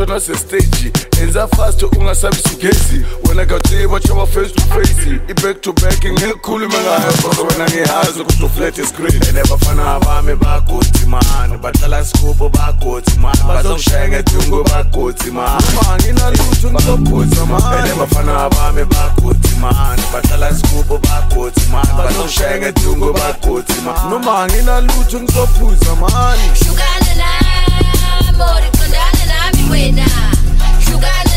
Ugana se stage enza fast ungasabi sigezi wena kawutsiba chaba face to face back to back ngikhuluma ngayo wena ngihazi ukuthi uflat screen nebafana abami bagothi man bahlala scope bagothi man bazokushaya ngedungu bagothi man nginalutho ngizophutha man nebafana abami bagothi man bahlala scope bagothi man bazokushaya ngedungu bagothi man noma nginalutho ngizophutha man Shukana na mori kondana na mi wena Shukana